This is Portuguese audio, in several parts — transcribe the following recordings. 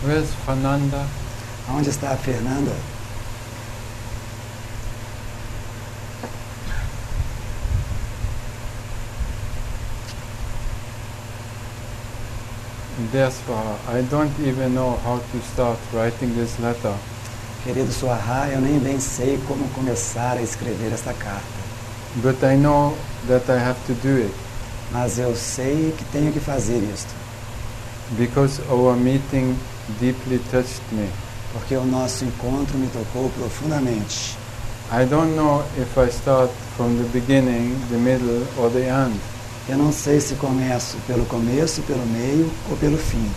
Where's Fernanda? Onde está a Fernanda? Deswa, I don't even know how to start writing this letter. Querido Suahá, eu nem bem sei como começar a escrever esta carta. But I know that I have to do it. Mas eu sei que tenho que fazer isto. Because our meeting deeply touched me. Porque o nosso encontro me tocou profundamente. I don't know if I start from the beginning, the middle or the end. Eu não sei se começo pelo começo, pelo meio ou pelo fim.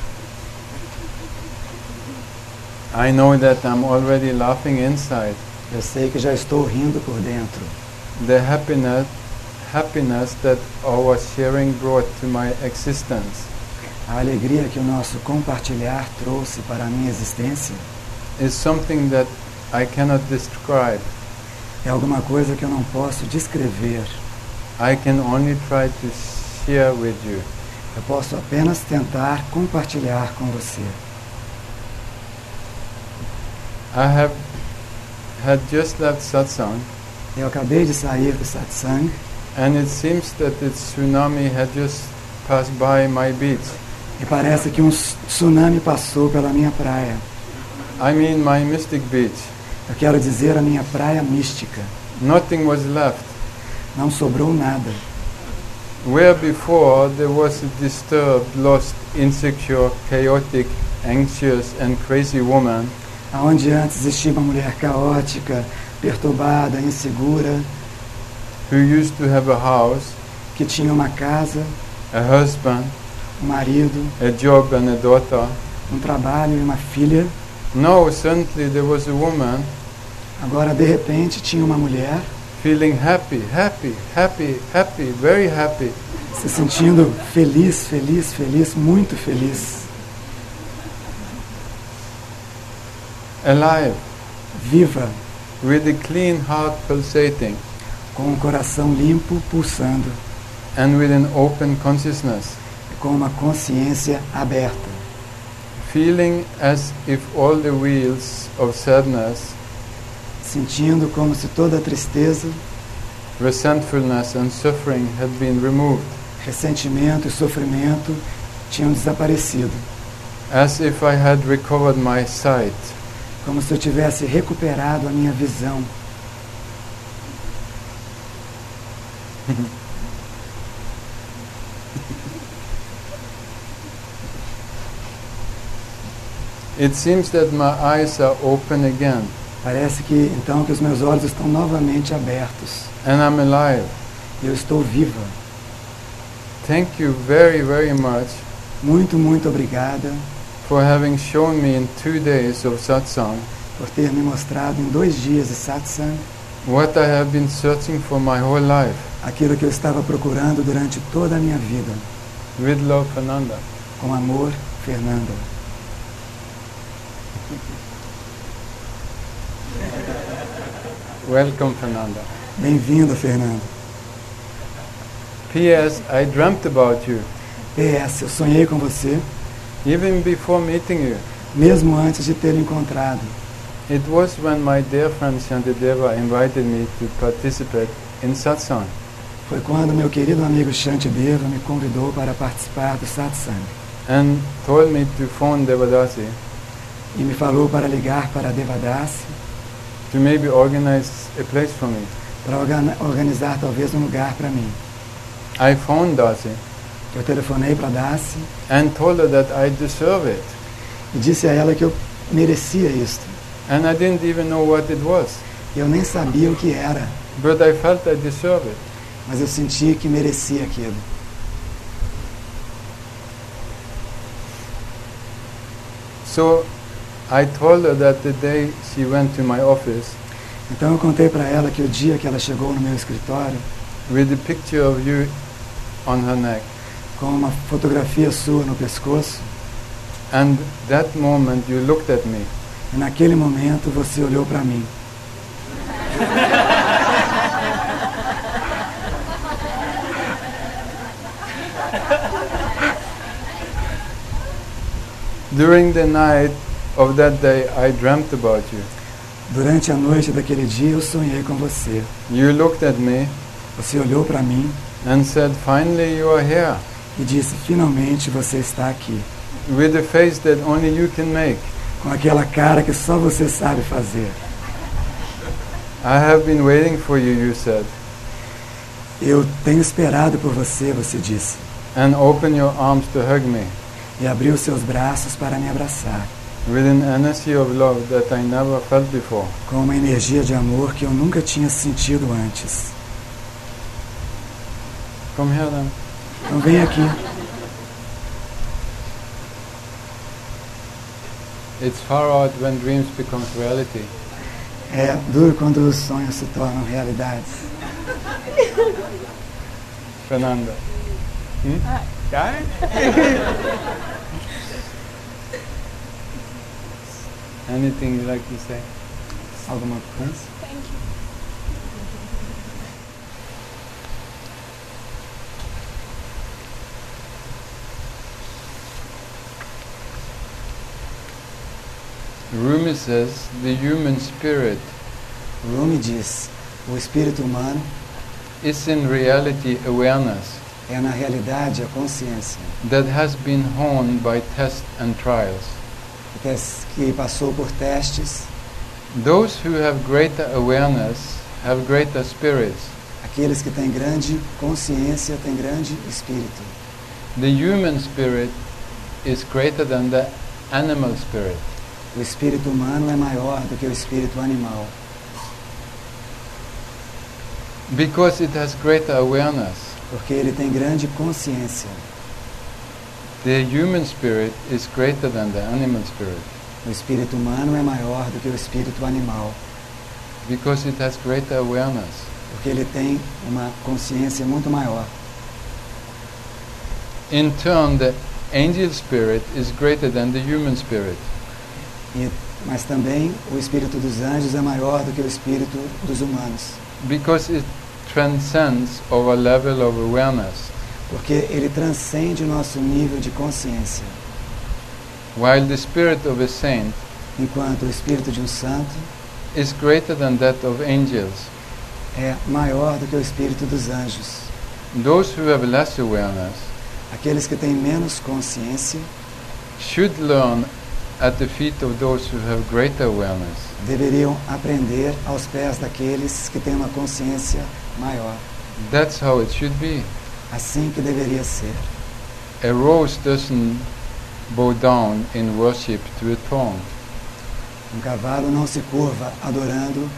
I know that I'm already laughing inside. Eu sei que já estou rindo por dentro. The happiness that our sharing brought to my existence A alegria que o nosso compartilhar trouxe para a minha existência is something that I cannot describe. é alguma coisa que eu não posso descrever. I can only try to share with you. Eu posso apenas tentar compartilhar com você. I have had just left satsang, Eu acabei de sair do satsang and it seems that the tsunami had just passed by my beach. e parece que um tsunami passou pela minha praia. I mean my mystic beach. Eu quero dizer a minha praia mística. Nothing was left. Não sobrou nada. Where before there was a disturbed, lost, insecure, chaotic, anxious and crazy woman, Aonde antes existia uma mulher caótica, perturbada, insegura, who used to have a house, que tinha uma casa, a husband, um marido, a job and a daughter. um trabalho e uma filha. Now suddenly there was a woman Agora, de repente, tinha uma mulher feeling happy, happy, happy, happy, very happy. se sentindo feliz, feliz, feliz, muito feliz, Alive, viva, with a clean heart pulsating, com o coração limpo, pulsando, and with an open consciousness, com uma consciência aberta, feeling as if all the wheels of sadness, sentindo como se toda a tristeza, resentfulness and suffering had been removed, ressentimento e sofrimento tinham desaparecido, as if I had recovered my sight, como se eu tivesse recuperado a minha visão. It seems that my eyes are open again, Parece que então que os meus olhos estão novamente abertos. and I'm alive. Eu estou viva. Thank you very, very much Muito, muito obrigada for having shown me in 2 days of satsang por ter me mostrado em 2 dias de satsang what I have been searching for my whole life. aquilo que eu estava procurando durante toda a minha vida. With love, Fernanda. Com amor, Fernanda. Welcome, Fernanda. Bem-vinda, Fernanda. P.S. I dreamt about you, PS, eu sonhei com você, even before meeting you. mesmo antes de ter encontrado. It was when my dear friend Shantideva invited me to participate in satsang. Foi quando meu querido amigo Shantideva me convidou para participar do satsang And told me to phone Devadasi e me falou para ligar para Devadasi to maybe organize a place for me. para organizar talvez um lugar para mim. I phoned Dasi Eu telefonei para Dasi and told her that I deserve it. e disse a ela que eu merecia isto. And I didn't even know what it was. Eu nem sabia o que era, But I felt I deserve it. mas eu senti que merecia aquilo. So I told her that the day she went to my office Então eu contei para ela que o dia que ela chegou no meu escritório, with the picture of you on her neck, com uma fotografia sua no pescoço, and that moment you looked at me e naquele momento você olhou para mim. During the night of that day, I dreamt about you. Durante a noite daquele dia eu sonhei com você. You looked at me Você olhou para mim and said, "Finally you are here," e disse: finalmente você está aqui. with a face that only you can make. Com aquela cara que só você sabe fazer. I have been waiting for you, you said, Eu tenho esperado por você, você disse. and open your arms to hug me, E abriu seus braços para me abraçar. with an energy of love that I never felt before. Com uma energia de amor que eu nunca tinha sentido antes. Come here then. Então vem aqui. It's far out when dreams become reality. É duro quando os sonhos se tornam realidades. Fernanda. Guy? Anything you like to say? Alguma coisa? Thank you. Rumi says the human spirit Rumi diz: o espírito humano is in reality awareness é na realidade a consciência that has been honed by tests and trials. que passou por testes. Those who have greater awareness have greater spirits. Aqueles que têm grande consciência têm grande espírito. The human spirit is greater than the animal spirit. O espírito humano é maior do que o espírito animal, Because it has greater awareness. porque ele tem grande consciência. The human spirit is greater than the animal spirit. O espírito humano é maior do que o espírito animal, Because it has greater awareness. porque ele tem uma consciência muito maior. In turn, the angel spirit is greater than the human spirit. Mas também o espírito dos anjos é maior do que o espírito dos humanos, Because it transcends our level of awareness. porque ele transcende o nosso nível de consciência. While the spirit of a saint Enquanto o espírito de um santo is greater than that of angels. é maior do que o espírito dos anjos. Those who have less awareness Aqueles que têm menos consciência should learn at the feet of those who have greater awareness. deveriam aprender aos pés daqueles que têm uma consciência maior. That's how it should be. Assim que deveria ser. A rose doesn't bow down in worship to a thorn. Um cavalo não se curva adorando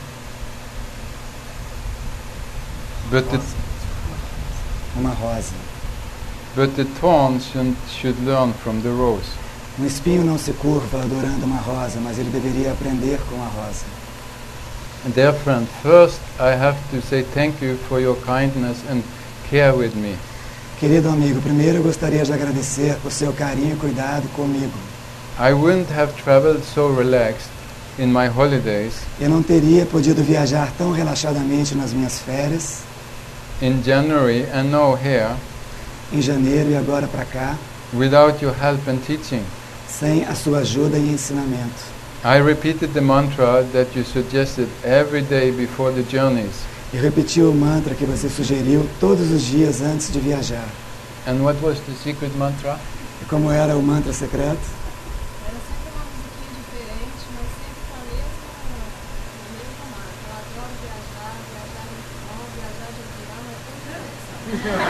But uma rosa. the thorn should learn from the rose. Um espinho não se curva adorando uma rosa, mas ele deveria aprender com a rosa. Dear friend, first I have to say thank you for your kindness and care with me. Querido amigo, primeiro eu gostaria de agradecer por seu carinho e cuidado comigo. I wouldn't have traveled so relaxed in my holidays Eu não teria podido viajar tão relaxadamente nas minhas férias, in January and now here em janeiro e agora para cá, without your help and teaching. sem a sua ajuda e ensinamento. I repeated the mantra that you suggested every day before the journeys. E repeti o mantra que você sugeriu todos os dias antes de viajar. And what was the secret mantra? E como era o mantra secreto? Era sempre uma musiquinha diferente, mas sempre com a mesma marca. Eu adoro viajar muito bom, viajar de avião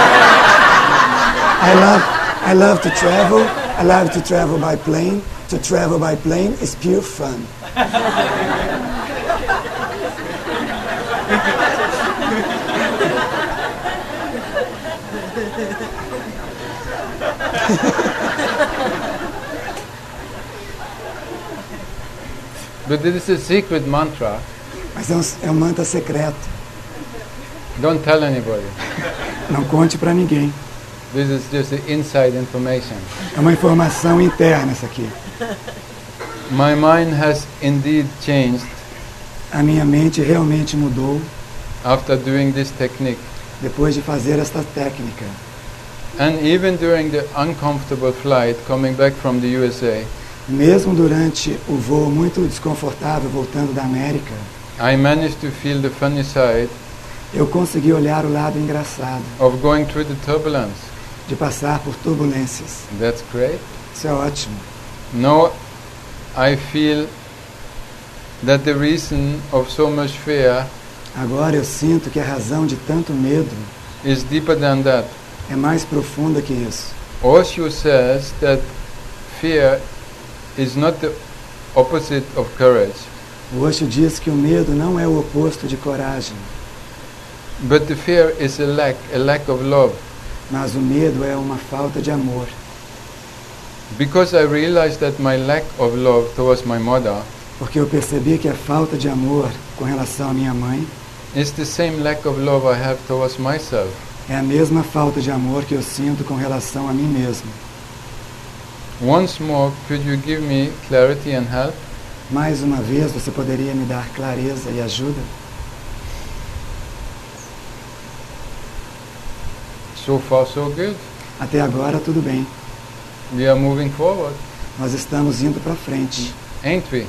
é I love to travel. I love to travel by plane. To travel by plane is pure fun. But this is a secret mantra. Mas é um mantra secreto. Don't tell anybody. Não conte para ninguém. This is just the inside information. É uma informação interna essa aqui. My mind has indeed changed A minha mente realmente mudou after doing this technique. depois de fazer esta técnica. And even during the uncomfortable flight coming back from the USA, Mesmo durante o voo muito desconfortável voltando da América, I managed to feel the funny side eu consegui olhar o lado engraçado of going through the turbulence. de passar por turbulências. That's great. Isso é ótimo. Now I feel that the reason of so much fear Agora eu sinto que a razão de tanto medo is deeper than that. é mais profunda que isso. Osho says that fear is not the opposite of courage, O Osho diz que o medo não é o oposto de coragem, but the fear is a lack of love. mas o medo é uma falta de amor. Because I realized that my lack of love towards my mother Porque eu percebi que a falta de amor com relação à minha mãe is the same lack of love I have towards myself. é a mesma falta de amor que eu sinto com relação a mim mesmo. Once more, could you give me clarity and help? Mais uma vez, você poderia me dar clareza e ajuda? So far, so good. Até agora, tudo bem. We are moving forward, Nós estamos indo para frente, ain't we?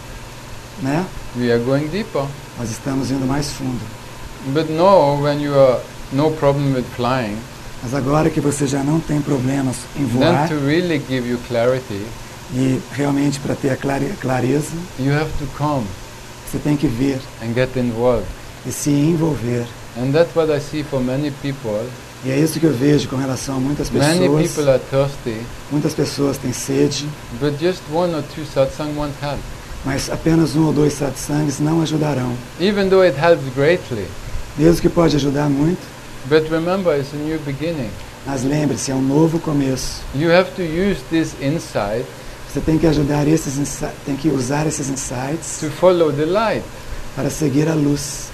né? We are going deeper. Nós estamos indo mais fundo. But now, when you are no problem with flying, Mas agora que você já não tem problemas em then voar, to really give you clarity, e realmente para ter a clareza, you have to come você tem que vir and get involved. e se envolver. And that's what I see for many people. E é isso que eu vejo com relação a muitas Many pessoas. people are thirsty, Muitas pessoas têm sede, but just one or two satsang won't help. mas apenas 1 ou 2 satsangs não ajudarão. Even though it helps greatly. Mesmo que pode ajudar muito, But remember, it's a new beginning. mas lembre-se, é um novo começo. You have to use this insight Você tem que tem que usar esses insights to follow the light. para seguir a luz.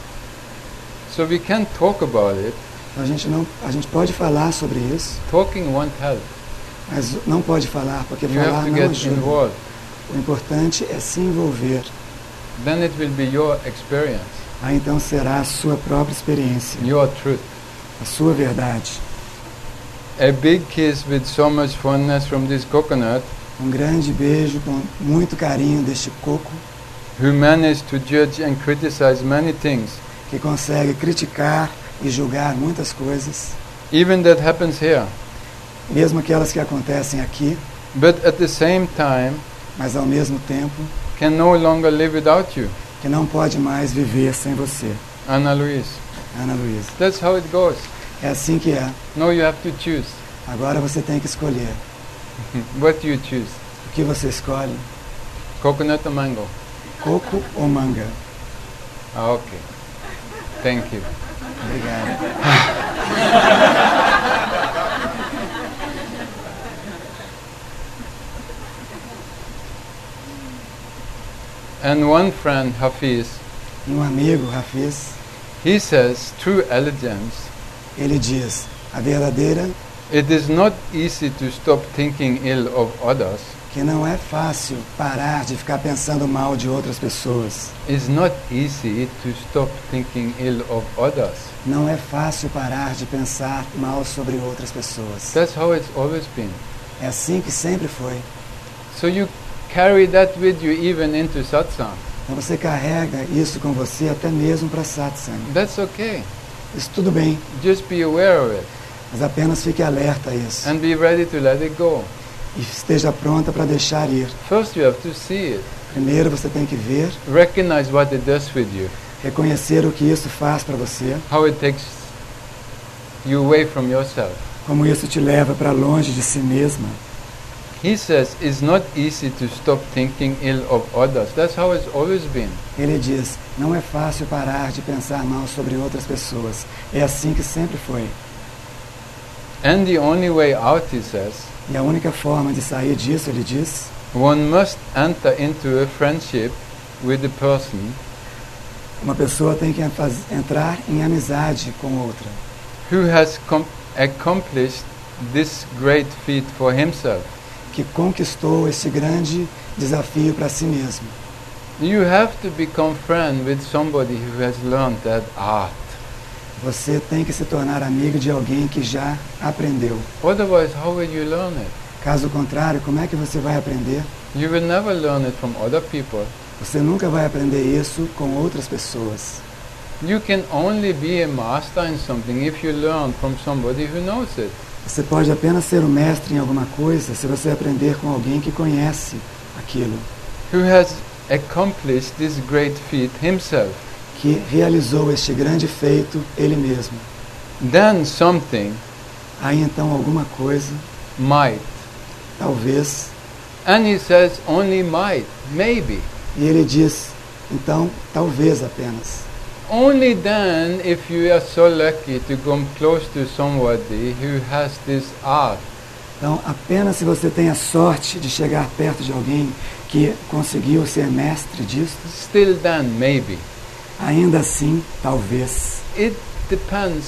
So we can't talk about it. A gente pode falar sobre isso, Talking won't help. mas não pode falar, porque You falar have to não get ajuda. involved. O importante é se envolver. Then it will be your experience, Aí então será a sua própria experiência, your truth. a sua verdade. A big kiss with so much fondness from this coconut Um grande beijo com muito carinho deste coco who managed to judge and criticize many things. que consegue criticar e julgar muitas coisas, Even that happens here. mesmo aquelas que acontecem aqui, But at the same time, mas ao mesmo tempo can no longer live without you. que não pode mais viver sem você. Ana Luis. Ana Luísa. That's how it goes. É assim que é. Now you have to choose. Agora você tem que escolher. What do you choose? O que você escolhe? Coconut or mango? Coco ou manga? Ah, okay. Thank you. Obrigado. And one friend, Hafiz, E um amigo, Hafiz, he says, true elegance, ele diz: a verdadeira it is not easy to stop thinking ill of others. que não é fácil parar de ficar pensando mal de outras pessoas. It's not easy to stop thinking ill of others. Não é fácil parar de pensar mal sobre outras pessoas. That's how it's always been. É assim que sempre foi. So you carry that with you even into satsang. Então você carrega isso com você até mesmo para satsang. That's okay. Isso tudo bem, Just be aware of it mas apenas fique alerta a isso. and be ready to let it go. E esteja pronta para deixar ir. First you have to see it. Primeiro você tem que ver, Recognize what it does with you. reconhecer o que isso faz para você, How it takes you away from yourself. como isso te leva para longe de si mesma. He says it's not easy to stop thinking ill of others. That's how it's always been. Ele diz: não é fácil parar de pensar mal sobre outras pessoas. É assim que sempre foi. And the only way out, he says, E a única forma de sair disso, ele diz, one must enter into a friendship with the person uma pessoa tem que entrar em amizade com outra, who has accomplished this great feat for himself. que conquistou esse grande desafio para si mesmo. You have to become friend with somebody who has learned that art. Você tem que se tornar amigo de alguém que já aprendeu. Otherwise, how will you learn it? Caso contrário, como é que você vai aprender? You will never learn it from other people. Você nunca vai aprender isso com outras pessoas. You can only be a master in something if you learn from somebody who knows it. Você pode apenas ser o mestre em alguma coisa se você aprender com alguém que conhece aquilo, Who has accomplished this great feat himself. que realizou este grande feito ele mesmo. Then something Aí então alguma coisa, might. talvez, And he says only might, maybe. e ele diz, então, talvez apenas. Only then, if you are so lucky to come close to somebody who has this art, Então, apenas se você tem a sorte de chegar perto de alguém que conseguiu ser mestre disso, still then, maybe. ainda assim, talvez. It depends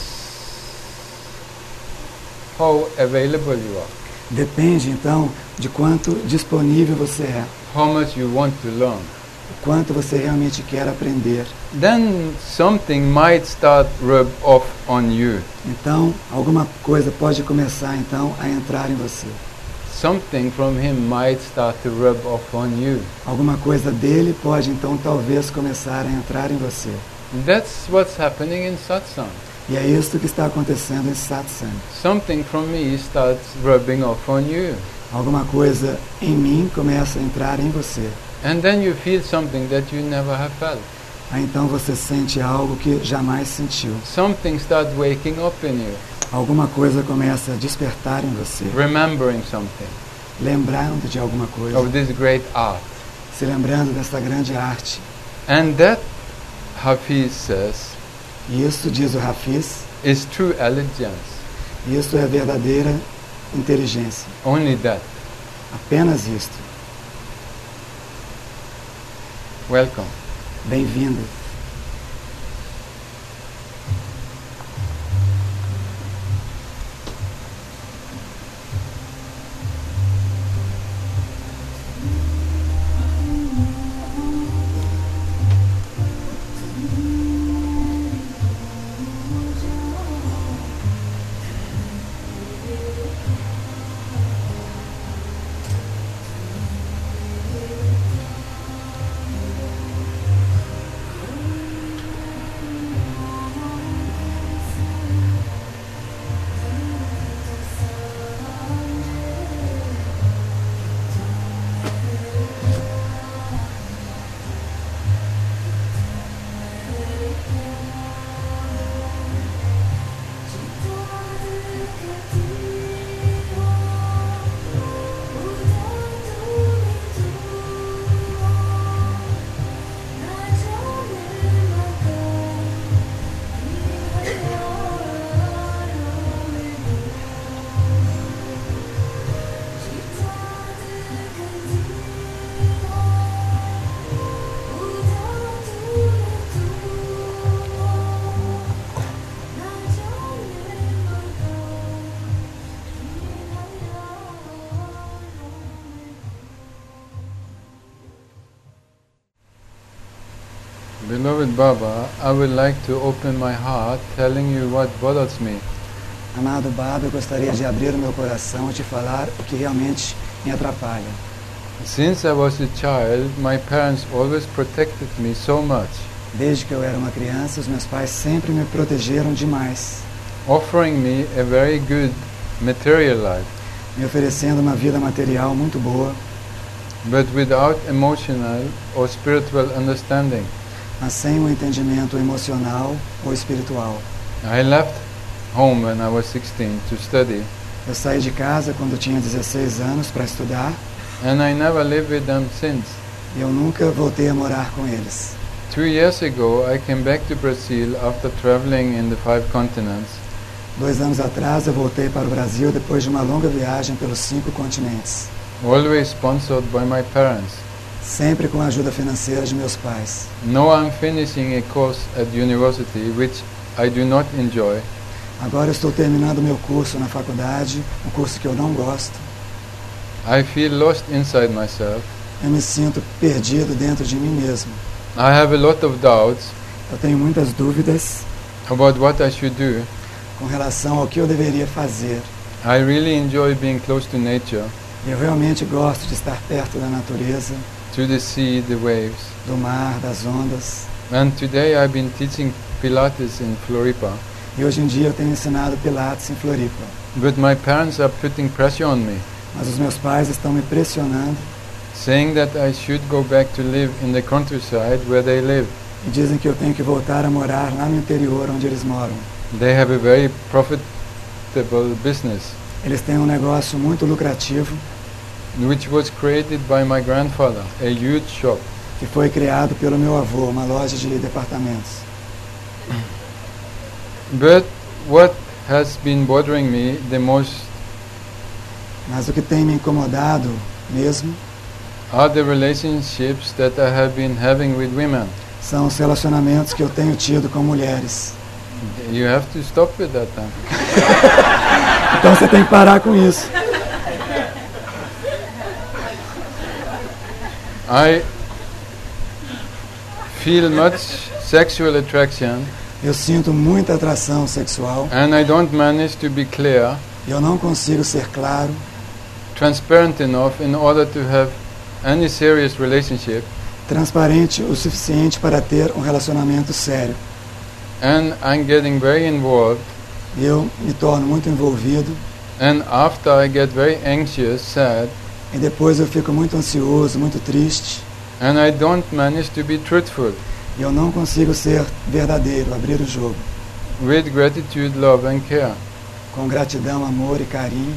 how available you are, Depende, então, de quanto disponível você é, how much you want to learn. o quanto você realmente quer aprender. Then something might start rub off on you. Então, alguma coisa pode começar, então, a entrar em você. Something from him might start to rub off on you. Alguma coisa dele pode, então, talvez começar a entrar em você. That's what's happening in satsang. E é isso que está acontecendo em satsang. Something from me starts rubbing off on you. Alguma coisa em mim começa a entrar em você. And then you feel something that you never have felt. Aí então você sente algo que jamais sentiu. Something starts waking up in you, Alguma coisa começa a despertar em você. remembering something Lembrando de alguma coisa. of this great art. Se lembrando dessa grande arte. And that, Hafiz says, E isso, diz o Hafiz, is true elegance. isso é verdadeira inteligência. Only that. Apenas isto. Welcome. Bem-vindo. Beloved Baba, I would like to open my heart telling you what bothers me. Amado Baba, eu gostaria de abrir o meu coração e te falar o que realmente me atrapalha. Since I was a child, my parents always protected me so much, Desde que eu era uma criança, os meus pais sempre me protegeram demais, offering me a very good material life, me oferecendo uma vida material muito boa, but without emotional or spiritual understanding. mas sem um entendimento emocional ou espiritual. I left home when I was 16 to study, Eu saí de casa quando tinha 16 anos para estudar and I never lived with them since. e eu nunca voltei a morar com eles. 2 years ago, I came back to Brazil after traveling in the 5 continents. 2 anos atrás eu voltei para o Brasil depois de uma longa viagem pelos 5 continentes, Always sponsored by my parents. sempre com a ajuda financeira de meus pais. Now I'm finishing a course at university which I do not enjoy, Agora eu estou terminando meu curso na faculdade, um curso que eu não gosto. I feel lost inside myself. Eu me sinto perdido dentro de mim mesmo. I have a lot of doubts, Eu tenho muitas dúvidas about what I should do. com relação ao que eu deveria fazer. I really enjoy being close to nature, Eu realmente gosto de estar perto da natureza, to the sea, the waves. do mar, das ondas. And today I've been teaching Pilates in Floripa. E hoje em dia eu tenho ensinado Pilates em Floripa. But my parents are putting pressure on me, Mas os meus pais estão me pressionando saying that I should go back to live in the countryside where they live. e dizem que eu tenho que voltar a morar lá no interior onde eles moram. They have a very profitable business, Eles têm um negócio muito lucrativo which was created by my grandfather, a huge shop. que foi criado pelo meu avô, uma loja de departamentos. But what has been bothering me the most Mas o que tem me incomodado mesmo are the relationships that I have been having with women. são os relacionamentos que eu tenho tido com mulheres. You have to stop with that then. Então você tem que parar com isso. I feel much sexual attraction Eu sinto muita atração sexual and I don't manage to be clear, e eu não consigo ser claro, transparent enough in order to have any serious relationship. transparente o suficiente para ter um relacionamento sério. And I'm getting very involved, Eu me torno muito envolvido and after I get very anxious, sad, e depois eu fico muito ansioso, muito triste and I don't manage to be truthful e eu não consigo ser verdadeiro, abrir o jogo, with gratitude, love and care. com gratidão, amor e carinho.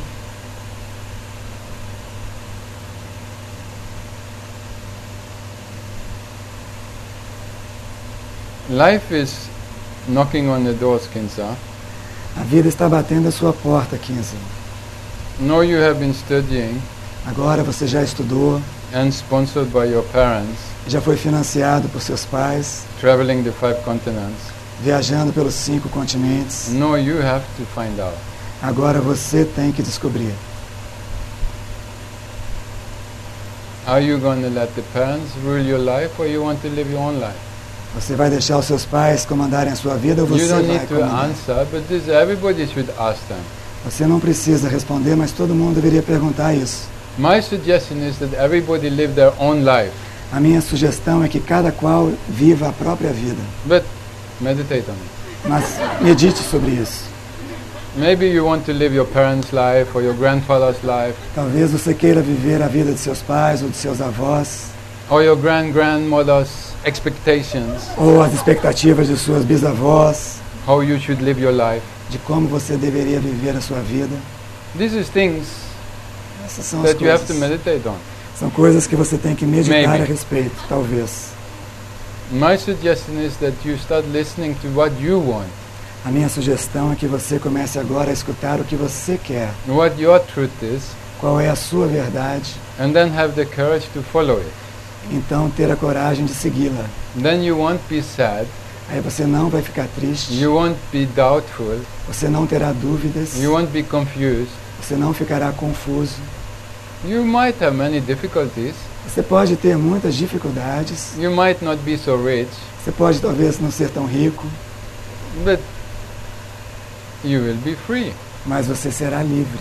Life is knocking on the doors, Kinsa. A vida está batendo a sua porta, Kinza. Now you have been studying Agora você já estudou, and sponsored by your parents, já foi financiado por seus pais, traveling the 5 continents. viajando pelos 5 continentes. Now you have to find out. Agora você tem que descobrir. Are you going to let the parents rule your life or you want to live your own life? Você vai deixar os seus pais comandarem a sua vida ou You você don't vai need to comandar? answer, but this everybody should ask them. Você não precisa responder, mas todo mundo deveria perguntar isso. My suggestion is that everybody live their own life, A minha sugestão é que cada qual viva a própria vida. but meditate on it. Mas medite sobre isso. Maybe you want to live your parents' life or your grandfather's life Talvez você queira viver a vida de seus pais ou de seus avós, or your grandmother's expectations, ou as expectativas de suas bisavós, how you should live your life. de como você deveria viver a sua vida. These is things Essas são as that you have to coisas. meditate on. São coisas que você tem que meditar Maybe. a respeito, talvez. My suggestion is that you start listening to what you want, A minha sugestão é que você comece agora a escutar o que você quer, what your truth is, qual é a sua verdade, and then have the courage to follow it. então ter a coragem de segui-la. Then you won't be sad, Aí você não vai ficar triste, you won't be doubtful, você não terá dúvidas, you won't be confused. você não ficará confuso. You might have many difficulties, Você pode ter muitas dificuldades, you might not be so rich, você pode talvez não ser tão rico, but you will be free. mas você será livre.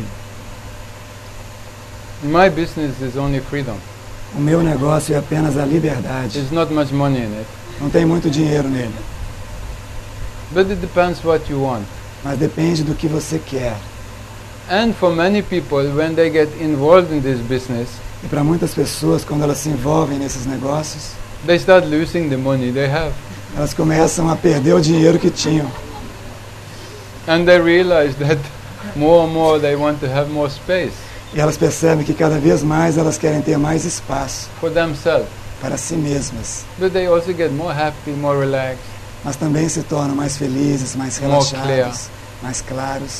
My business is only freedom. O meu negócio é apenas a liberdade. There's not much money in it, Não tem muito dinheiro nele, but it depends what you want. mas depende do que você quer. And for many people, when they get involved in this business, E para muitas pessoas, quando elas se envolvem nesses negócios, they start losing the money they have. elas começam a perder o dinheiro que tinham. And they realize that more and more they want to have more space E elas percebem que cada vez mais elas querem ter mais espaço for themselves. para si mesmas, But they also get more happy, more relaxed. mas também se tornam mais felizes, mais More relaxados, mais claros.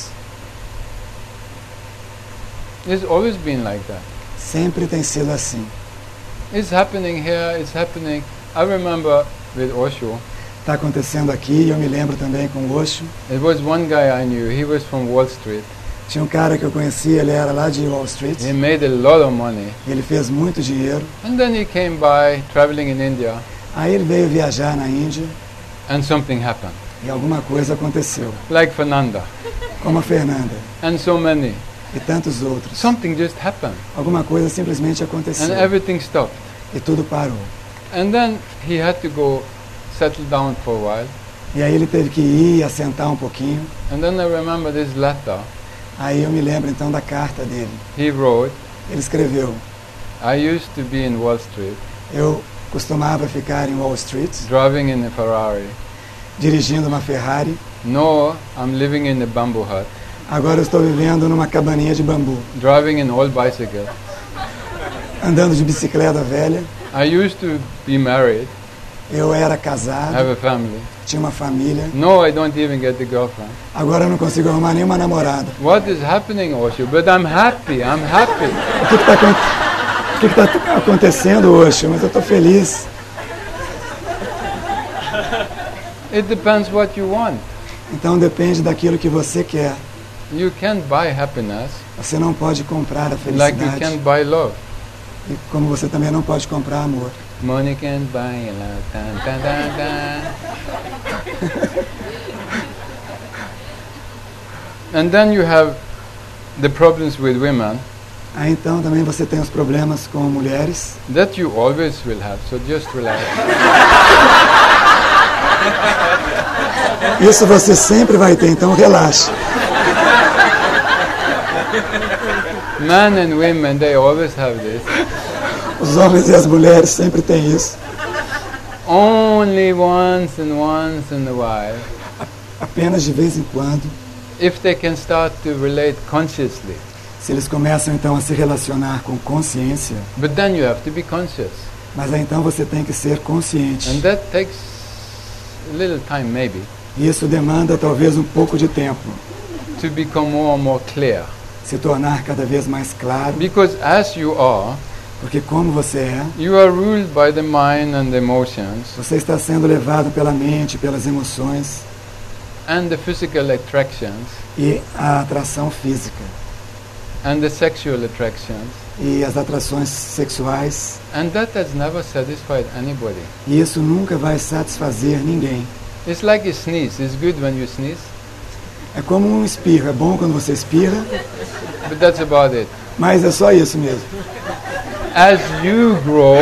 It's always been like that. Sempre tem sido assim. It's happening here, it's happening. I remember with Osho, Está acontecendo aqui, e eu me lembro também com o Osho. there was one guy I knew, he was from Wall Street. Tinha um cara que eu conhecia, ele era lá de Wall Street, He made a lot of money. e ele fez muito dinheiro. And then he came by traveling in India Aí ele veio viajar na Índia and something happened. E alguma coisa aconteceu. Like Fernanda Como a Fernanda and so many. e tantos outros. Something just happened Alguma coisa simplesmente and aconteceu. everything stopped. E tudo parou. And then he had to go settle down for a while. E aí ele teve que ir, assentar um pouquinho. And then I remember this letter Aí eu me lembro então da carta dele. he wrote. Ele escreveu: I used to be in Wall Street, eu costumava ficar em Wall Street, driving in a Ferrari. dirigindo uma Ferrari. No, I'm living in a bamboo hut, Agora eu estou vivendo numa cabaninha de bambu, driving an old bicycle. andando de bicicleta velha. I used to be married, Eu era have casado, a family. tinha uma família. No, I don't even get the girlfriend. Agora eu não consigo arrumar nenhuma namorada. What is happening, Osho? But I'm happy, I'm happy. O que está acontecendo hoje? Mas eu estou feliz. It depends what you want. Então depende daquilo que você quer. You can't buy happiness Você não pode comprar a like you felicidade. can't buy love. E como você também não pode comprar amor. Money can't buy love. Dun, dun, dun, dun. And then you have the problems with women Aí então também você tem os problemas com mulheres. that you always will have, so just relax. Isso você sempre vai ter, então relaxe. Men and women, they always have this. Os homens e as mulheres sempre têm isso. Only once in a while, Apenas de vez em quando, if they can start to relate consciously. se eles começam então a se relacionar com consciência, But then you have to be conscious. mas aí então você tem que ser And consciente. that takes a little time maybe E isso demanda talvez um pouco de tempo, to become more and more clear. se tornar cada vez mais claro, Because as you are, porque como você é, you are ruled by the mind and the emotions você está sendo levado pela mente, pelas emoções and the physical attractions e a atração física and the sexual attractions. e as atrações sexuais. And that has never satisfied anybody. E isso nunca vai satisfazer ninguém. It's like a sneeze. It's good when you sneeze, É como um espirro, é bom quando você espirra, but that's about it. mas é só isso mesmo. As you grow,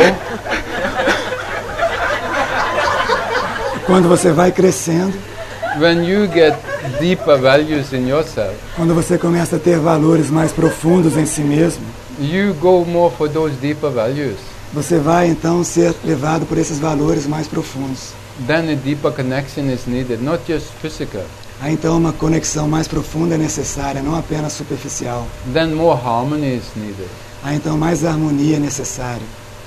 Quando você vai crescendo, when you get deeper values in yourself, quando você começa a ter valores mais profundos em si mesmo, you go more for those deeper values. você vai então ser levado por esses valores mais profundos. Then a deeper connection is needed, not just physical. Aí então uma conexão mais profunda é necessária, não apenas superficial. Then more harmony is needed, Aí então mais harmonia é necessária,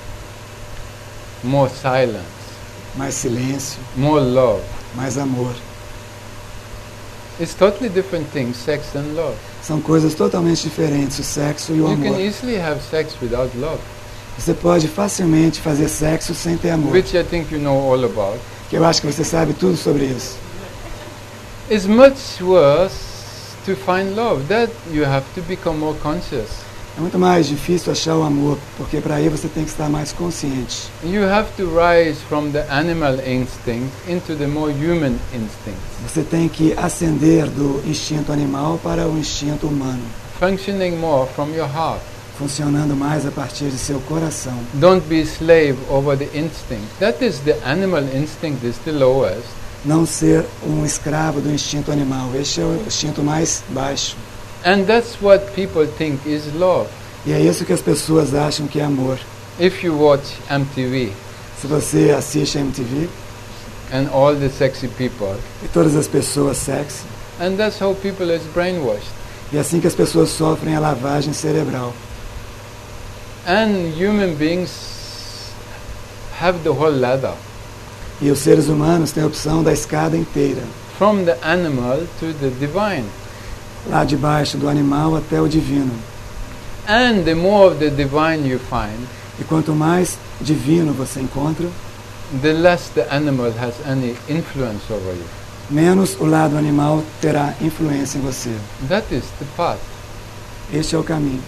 more silence, mais silêncio, more love. mais amor. It's totally different things, sex and love. São coisas totalmente diferentes, o sexo e o You can amor. easily have sex without love, Você pode facilmente fazer sexo sem ter amor, which I think you know all about. que eu acho que você sabe tudo sobre isso. It's much worse to find love. That you have to become more conscious. É muito mais difícil achar o amor, porque para aí você tem que estar mais consciente. You have to rise from the animal instinct into the more human instinct, Você tem que ascender do instinto animal para o instinto humano, functioning more from your heart. funcionando mais a partir de seu coração. Don't be slave over the instinct. That is the animal instinct is the lowest. Não ser um escravo do instinto animal. Este é o instinto mais baixo. And that's what people think is love. E é isso que as pessoas acham que é amor. If you watch MTV Se você assiste a MTV and all the sexy people, e todas as pessoas sexy, and that's how people is brainwashed. e é assim que as pessoas sofrem a lavagem cerebral. And human beings have the whole ladder, E os seres humanos têm a opção da escada inteira, from the animal to the divine. lá de baixo do animal até o divino. And the more of the divine you find, E quanto mais divino você encontra, the less the animal has any influence over you. menos o lado animal terá influência em você. That is the path. Este é o caminho.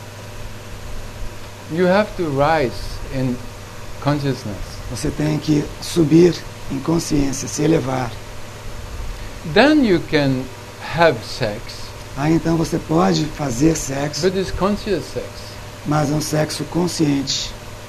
You have to rise in consciousness. Você tem que subir em consciência, se elevar. Then you can have sex, Aí então você pode fazer sexo, but it's conscious sex. mas é um sexo consciente.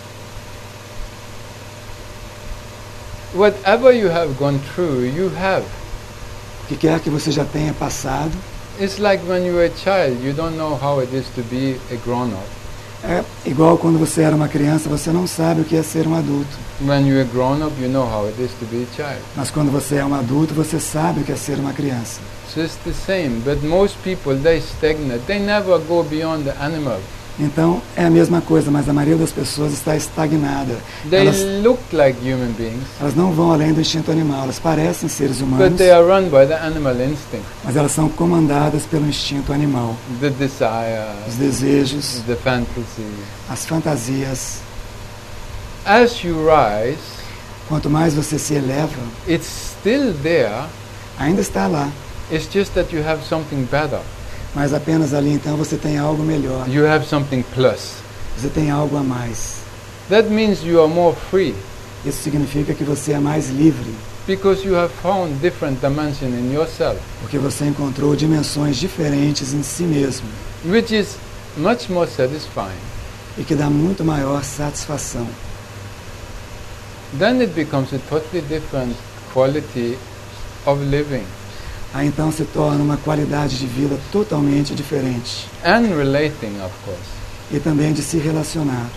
Whatever you have gone through, you have. O que quer que você já tenha passado, It's like when you were a child, you don't know how it is to be a grown-up. é igual quando você era uma criança, você não sabe o que é ser um adulto. When you're a grown-up, you know how it is to be a child. Mas quando você é um adulto, você sabe o que é ser uma criança. So it's the same, but most people, they stagnate. They never go beyond the animal. Então é a mesma coisa, mas a maioria das pessoas está estagnada. They Elas, look like human beings, elas não vão além do instinto animal, elas parecem seres but humanos, they are run by the animal instinct, mas elas são comandadas pelo instinto animal. the desire, Os desejos, the fantasy. as fantasias. As you rise, Quanto mais você se eleva, it's still there. ainda está lá, It's just that you have something better. mas apenas ali então você tem algo melhor, You have something plus. você tem algo a mais. That means you are more free Isso significa que você é mais livre, because you have found different dimension in yourself, porque você encontrou dimensões diferentes em si mesmo, which is much more satisfying. e que dá muito maior satisfação. Then it becomes a totally different quality of living Aí então se torna uma qualidade de vida totalmente diferente, and relating, of course. e também de se relacionar.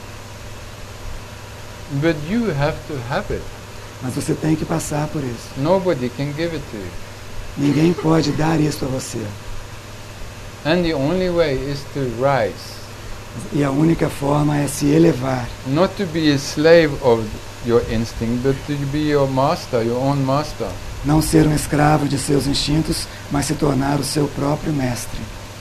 But you have to have it. Mas você tem que passar por isso. Nobody can give it to you. Ninguém pode dar isso a você. And the only way is to rise, E a única forma é se elevar. not to be a slave of your instinct, but to be your master, your own master. Não ser um escravo de seus instintos, mas se tornar o seu próprio mestre.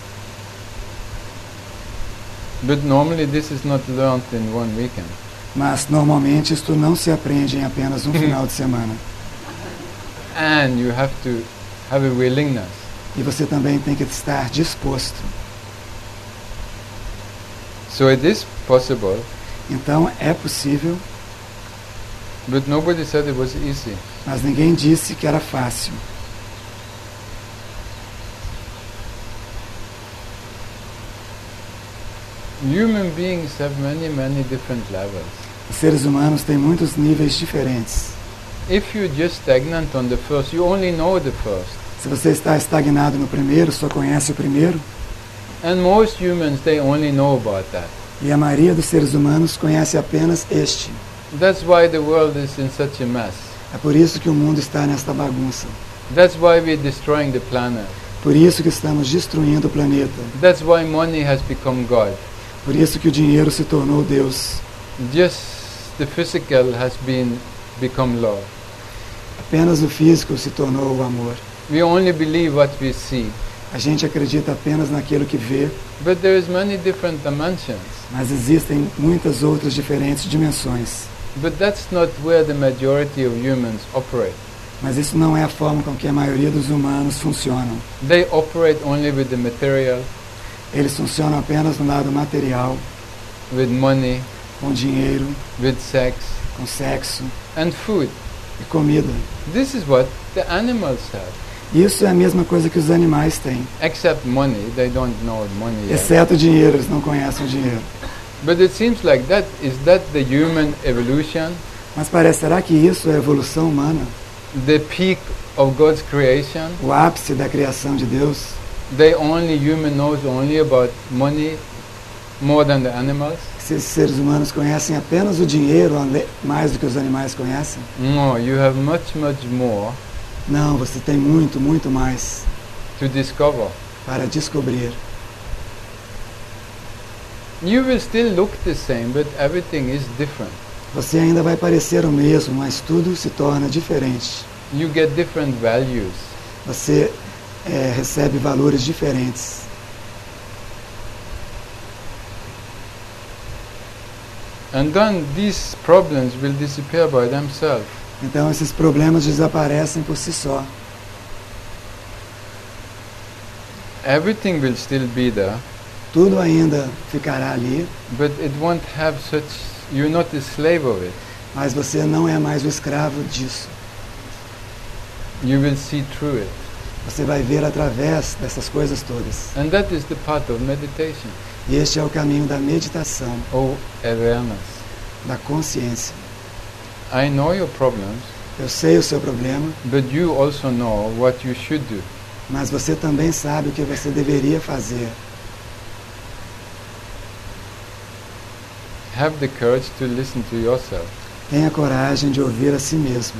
But normally this is not learned in one weekend. Mas normalmente isto não se aprende em apenas um final de semana. And you have to have a willingness. E você também tem que estar disposto. So it is possible, Então é possível, but nobody said it was easy. mas ninguém disse que era fácil. Human beings have many, many different levels. Os seres humanos têm muitos níveis diferentes. If you're just stagnant on the first, you only know the first. Se você está estagnado no primeiro, só conhece o primeiro, And most humans, they only know about that. e a maioria dos seres humanos conhece apenas este. That's why the world is in such a mess. É por isso que o mundo está nesta bagunça. That's why we're destroying the planet. Por isso que estamos destruindo o planeta. That's why money has become God. Por isso que o dinheiro se tornou Deus. Just the physical has become love. Apenas o físico se tornou o amor. We only believe what we see. A gente acredita apenas naquilo que vê, But there is many different dimensions. mas existem muitas outras diferentes dimensões. But that's not where the majority of humans operate. Mas isso não é a forma com que a maioria dos humanos funcionam. They operate only with the material, Eles funcionam apenas no lado material, with money, com dinheiro, with sex, com sexo and food. e comida. This is what the animals have. Isso é a mesma coisa que os animais têm. Except money, they don't know money yet. Exceto o dinheiro, eles não conhecem o dinheiro. But it seems like that, is that the human evolution? Mas parecerá que isso é a evolução humana? The peak of God's creation? O ápice da criação de Deus? Human knows only about money more than the animals? Se esses seres humanos conhecem apenas o dinheiro mais do que os animais conhecem? No, you have much, much more Não, você tem muito, muito mais to discover. para descobrir. You will still look the same, but everything is different. Você ainda vai parecer o mesmo, mas tudo se torna diferente. You get different values. Você recebe valores diferentes. And then these problems will disappear by themselves. Então esses problemas desaparecem por si só. Everything will still be there, Tudo ainda ficará ali, but it won't have such, you're not a slave of it. mas você não é mais o escravo disso. You will see through it. Você vai ver através dessas coisas todas. And that is the path of meditation, E este é o caminho da meditação, or awareness. da consciência. I know your problems, Eu sei o seu problema, but you also know what you should do. mas você também sabe o que você deveria fazer. Have the courage to listen to yourself. Tenha coragem de ouvir a si mesmo.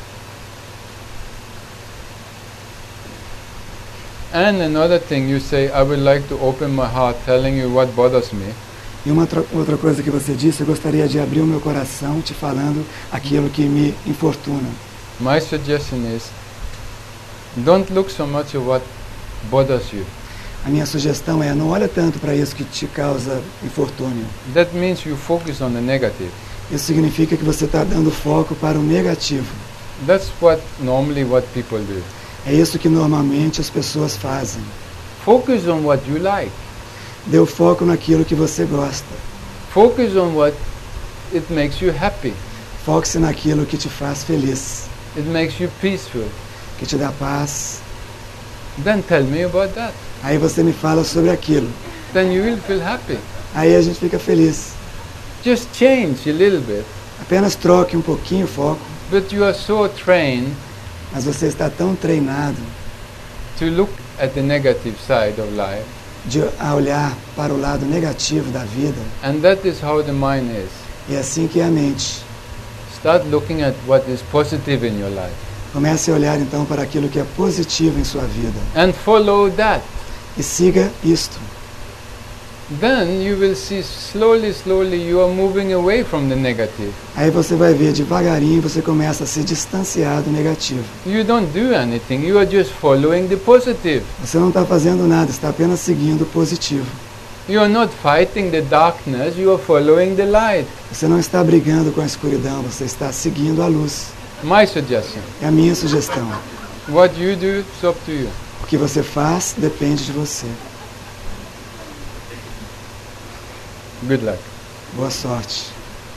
And another thing, you say, I would like to open my heart telling you what bothers me. E uma outra coisa que você disse, eu gostaria de abrir o meu coração te falando aquilo que me infortuna. My suggestion is, don't look so much at what bothers you. A minha sugestão é, não olha tanto para isso que te causa infortúnio. That means you focus on the negative. Isso significa que você está dando foco para o negativo. That's normally what people do. É isso que normalmente as pessoas fazem. Focus on what you like. Dê o foco naquilo que você gosta. Focus on what it makes you happy. Foque-se naquilo que te faz feliz, It makes you peaceful. que te dá paz. Then tell me about that. Aí você me fala sobre aquilo. Then you will feel happy. Aí a gente fica feliz. Just change a little bit. Apenas troque um pouquinho o foco, But you are so trained mas você está tão treinado to look at the negative side of life. a olhar para o lado negativo da vida. And that is how the mind is. E é assim que é a mente. Start looking at what is positive in your life. Comece a olhar então para aquilo que é positivo em sua vida. And follow that. E siga isto. Then you will see slowly you are moving away from the negative. Aí você vai ver devagarinho, você começa a se distanciar do negativo. You don't do anything, you are just following the positive. Você não está fazendo nada, está apenas seguindo o positivo. You are not fighting the darkness, you are following the light. Você não está brigando com a escuridão, você está seguindo a luz. My suggestion. É a minha sugestão. What you do, it's up to you. O que você faz depende de você. Good luck. Boa sorte.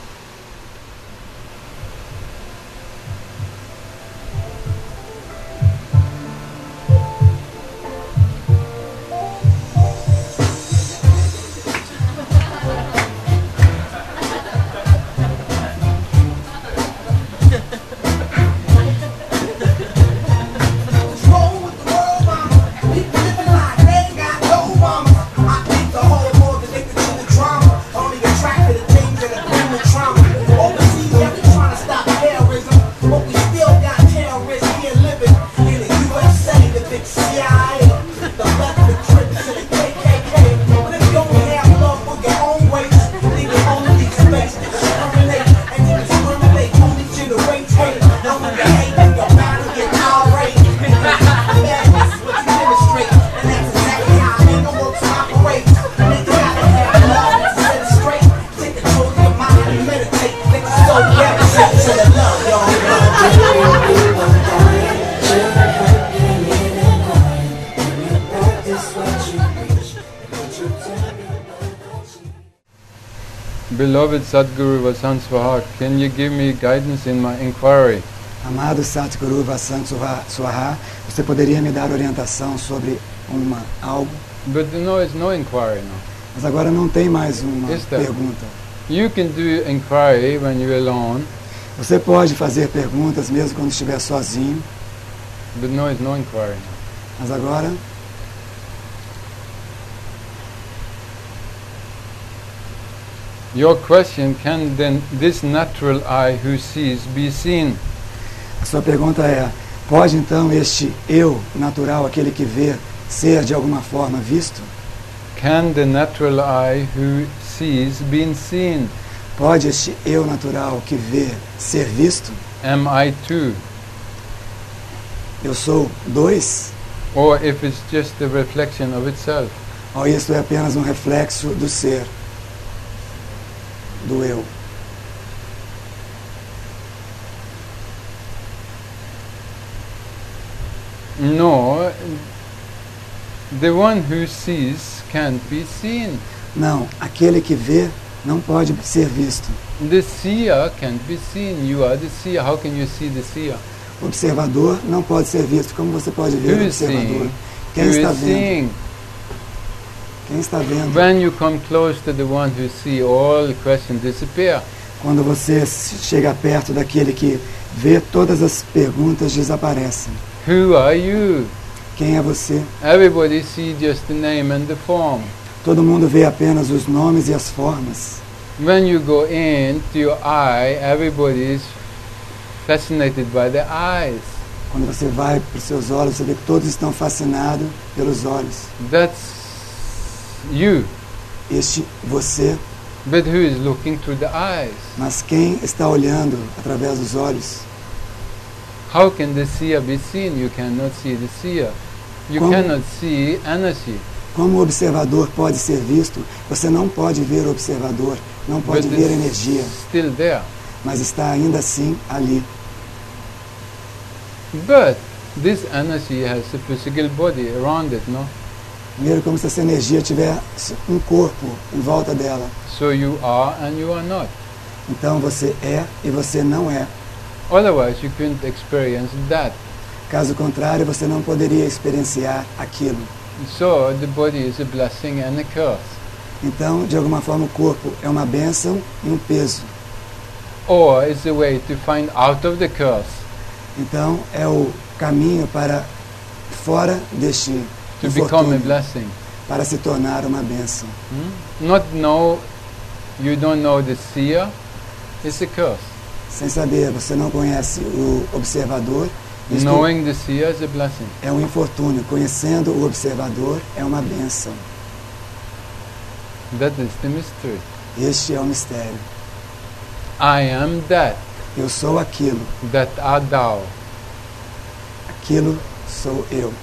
Beloved Sadhguru Vasant Swaha, can you give me guidance in my inquiry? Amado Satguru Vasant Swaha, você poderia me dar orientação sobre algo? But it's no inquiry now. Mas agora não tem mais uma Is there? pergunta. You can do inquiry when you're alone, Você pode fazer perguntas mesmo quando estiver sozinho, but it's no inquiry now. mas agora Your question, can then this natural eye who sees be seen? a sua pergunta é: pode então este eu natural, aquele que vê, ser de alguma forma visto? Can the natural eye who sees be seen? Pode este eu natural que vê ser visto? Am I two? Eu sou dois? Or if it's just a reflection of itself? Ou isso é apenas um reflexo do ser, do eu? No, the one who sees can't be seen. Não, aquele que vê não pode ser visto. The seer can't be seen. You are the seer. How can you see the seer? O observador não pode ser visto. Como você pode ver Who o is observador? seeing? Quem Who está is vendo? seeing? Quem está vendo? When you come close to the one who see, all questions disappear. Quando você chega perto daquele que vê, todas as perguntas desaparecem. Who are you? Quem é você? Everybody see just the name and the form. Todo mundo vê apenas os nomes e as formas. When you go into your eye, everybody is fascinated by the eyes. Quando você vai para os seus olhos, você vê que todos estão fascinados pelos olhos. That's you. Este você, But who is looking through the eyes? mas quem está olhando através dos olhos? How can the seer be seen? You cannot see the seer. You Como? cannot see energy. Como o observador pode ser visto? Você não pode ver o observador, não pode But ver it's energia, still there. mas está ainda assim ali. But this energy has a physical body around it, no? Primeiro, como se essa energia tivesse um corpo em volta dela. So you are and you are not. Então você é e você não é. Otherwise you couldn't experience that. Caso contrário, você não poderia experienciar aquilo. So the body is a blessing and a curse. Então, de alguma forma, o corpo é uma bênção e um peso. Or it's a way to find out of the curse, Então, é o caminho para fora deste to become a infortúnio, blessing. para se tornar uma bênção. Not know, you don't know the seer, it's a curse. Sem saber, você não conhece o observador, isto Knowing the seer is a blessing. é um infortúnio. Conhecendo o observador é uma bênção. That is the mystery. Este é o mistério. I am that, Eu sou aquilo, that art thou. aquilo sou eu.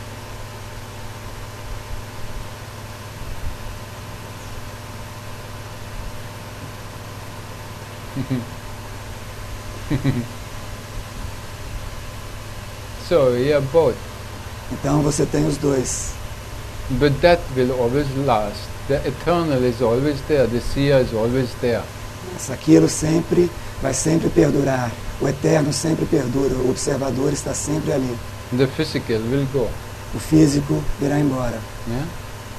So you are both. Então você tem os dois. But that will always last. The eternal is always there. The seer is always there. Mas aquilo vai sempre perdurar. O eterno sempre perdura. O observador está sempre ali. The physical will go. O físico irá embora. Yeah?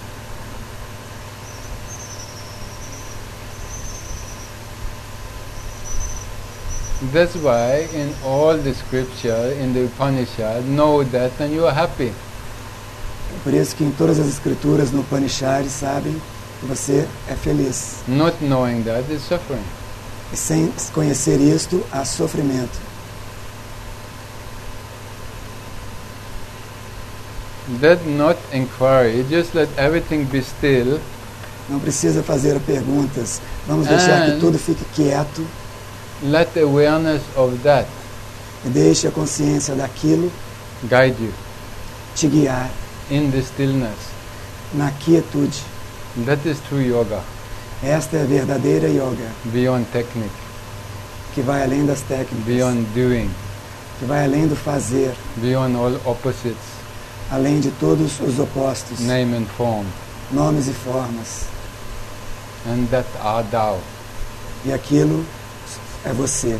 That's why in all the scripture, in the Upanishad, know that and you are happy. Por isso que em todas as escrituras no Upanishad sabem que você é feliz. Not knowing that is suffering. E sem conhecer isto, há sofrimento. That not inquiry, just let everything be still Não precisa fazer perguntas. Vamos deixar que tudo fique quieto let the awareness of that e deixe a consciência daquilo guide you te guiar in the stillness. na quietude. That is true yoga, Esta é a verdadeira yoga, beyond technique, que vai além das técnicas, beyond doing, que vai além do fazer, beyond all opposites, além de todos os opostos, name and form. nomes e formas. And that art thou. E aquilo é você.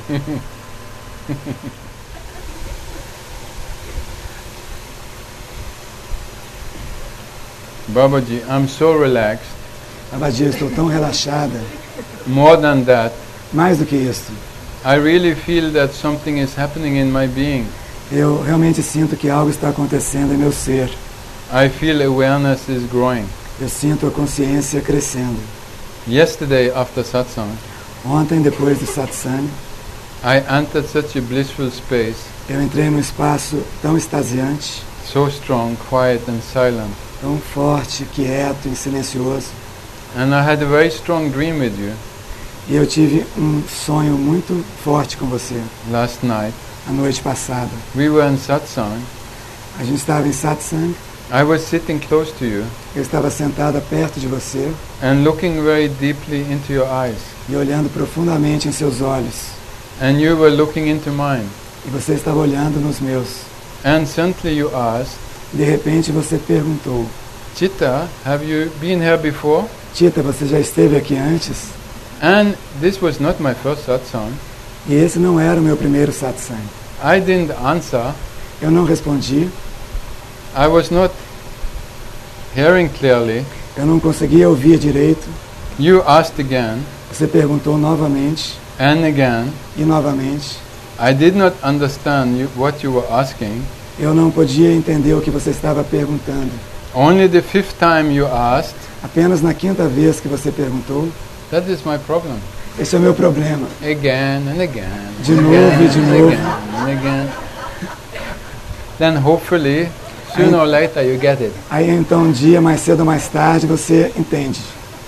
Babaji, I'm so relaxed. Abadia, eu estou tão relaxada. More than that, Mais do que isso, I really feel that something is happening in my being. eu realmente sinto que algo está acontecendo em meu ser. I feel awareness is growing. Eu sinto a consciência crescendo. Yesterday after satsang, Ontem, depois do satsang, I entered such a blissful space, eu entrei num espaço tão extasiante, so strong, quiet and silent. tão forte, quieto e silencioso. And I had a very strong dream with you E eu tive um sonho muito forte com você, last night. a noite passada. We were in satsang. A gente estava em satsang, I was sitting close to you eu estava sentada perto de você and looking very deeply into your eyes. e olhando profundamente em seus olhos. And you were looking into mine. E você estava olhando nos meus. And suddenly you asked, De repente você perguntou: Chitta, have you been here before? Tita, você já esteve aqui antes? And this was not my first satsang. E esse não era o meu primeiro satsang. I didn't answer. Eu não respondi, I was not hearing clearly. eu não conseguia ouvir direito. You asked again Você perguntou novamente and again. e novamente. I did not understand what you were asking. Eu não podia entender o que você estava perguntando. Only the fifth time you asked, Apenas na quinta vez que você perguntou, that is my problem. esse é o meu problema. Again and again. De novo e de and novo. again and again. Then hopefully, sooner or later you get it. Aí então um dia, mais cedo ou mais tarde, você entende.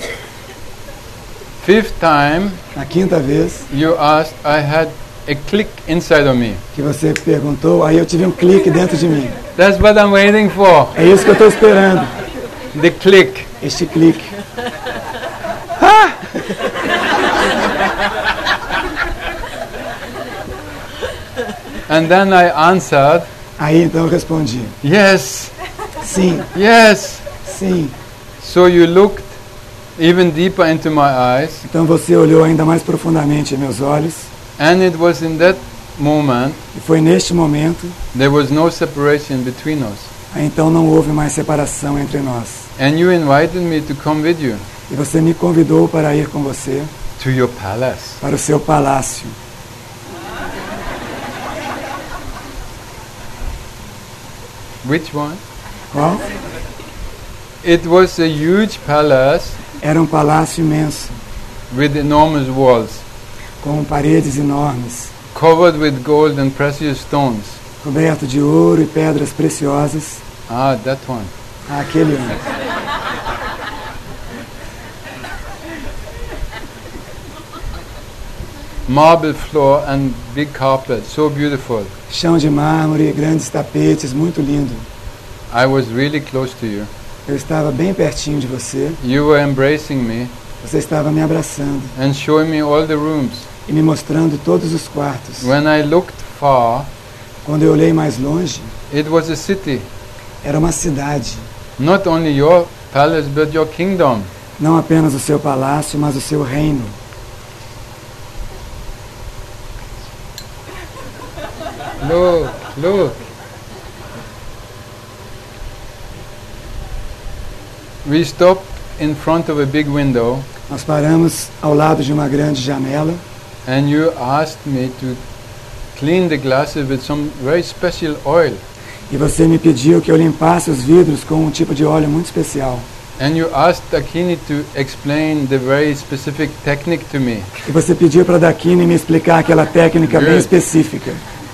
Fifth time Na quinta vez you asked, I had a click inside of me. que você perguntou, aí eu tive um clique dentro de mim. That's what I'm waiting for. É isso que eu estou esperando, The click. este clique. And then I answered, Aí então eu respondi, yes, sim, yes. sim. So you looked even deeper into my eyes, Então você olhou ainda mais profundamente em meus olhos, and it was in that moment e foi neste momento, there was no separation between us. aí então não houve mais separação entre nós. And you invited me to come with you E você me convidou para ir com você to your palace. para o seu palácio. Which one? Qual? It was a huge palace Era um palácio imenso, with enormous walls, com paredes enormes, covered with gold and precious stones. coberto de ouro e pedras preciosas. Ah, that one. Aquele ano. Marble floor and big carpet, so beautiful. Chão de mármore, grandes tapetes, muito lindo. I was really close to you. Eu estava bem pertinho de você, You were embracing me você estava me abraçando and showing me all the rooms. e me mostrando todos os quartos. When I looked far, Quando eu olhei mais longe, it was a city. era uma cidade. Not only your palace, but your kingdom. Não apenas o seu palácio, mas o seu reino. Look, look. We stopped in front of a big window, Nós paramos ao lado de uma grande janela and you asked me to clean the glasses with some very special oil. e você me pediu que eu limpasse os vidros com um tipo de óleo muito especial. And you asked Dakini to explain the very specific technique to me. E você pediu para a Dakini me explicar aquela técnica bem Good. específica.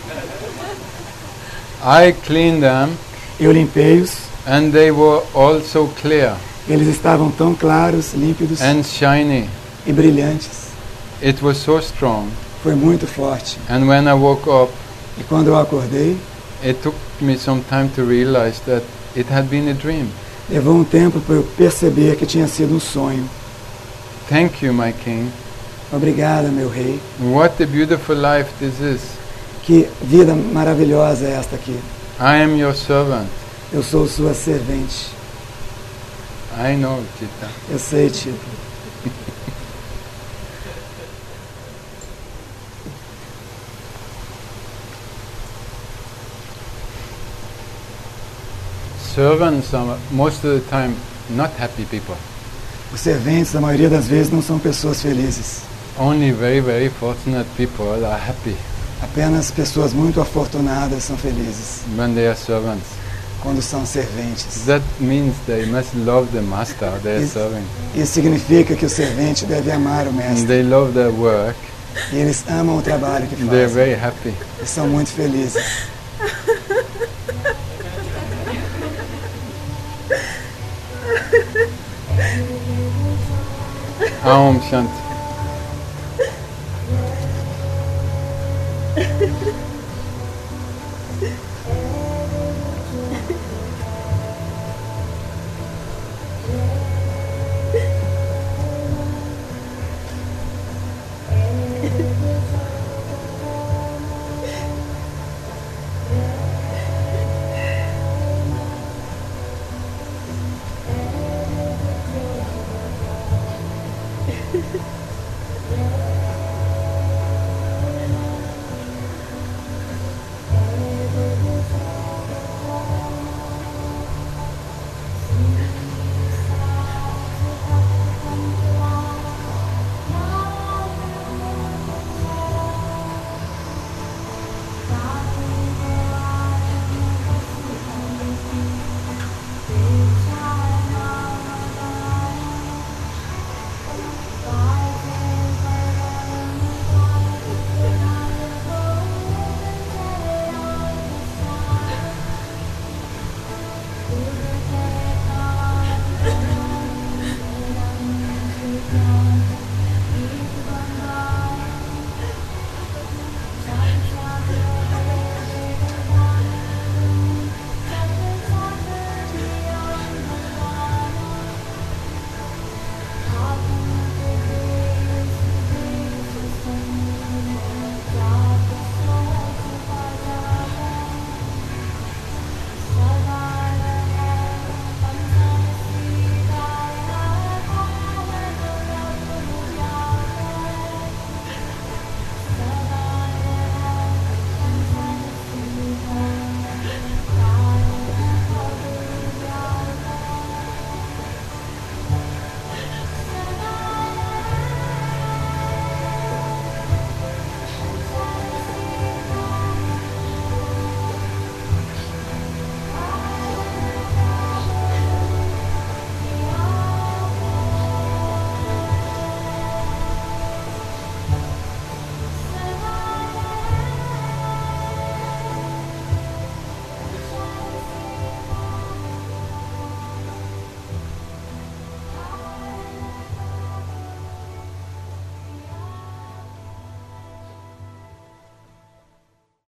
I cleaned them, Eu limpei-os, and they were all so clear eles estavam tão claros, límpidos and shiny. e brilhantes. It was so strong. Foi muito forte. And when I woke up, E quando eu acordei, it took me some time to realize that it had been a dream. levou um tempo para eu perceber que tinha sido um sonho. Thank you, my king. Obrigada, meu rei. What a beautiful life this is. Que vida maravilhosa é esta aqui. I am your servant. Eu sou sua servente. I know, Chitta. Eu sei, Tito. Servants are most of the time not happy people. Os serventes, a maioria das vezes, não são pessoas felizes. Only very, very fortunate people are happy Apenas pessoas muito afortunadas são felizes when they are servants. quando são serventes. That means they must love the master they are Yes. serving. Isso significa que o servente deve amar o And mestre. they love their work. E eles amam o trabalho que They are fazem. very happy. E são muito felizes. Aum Shanti.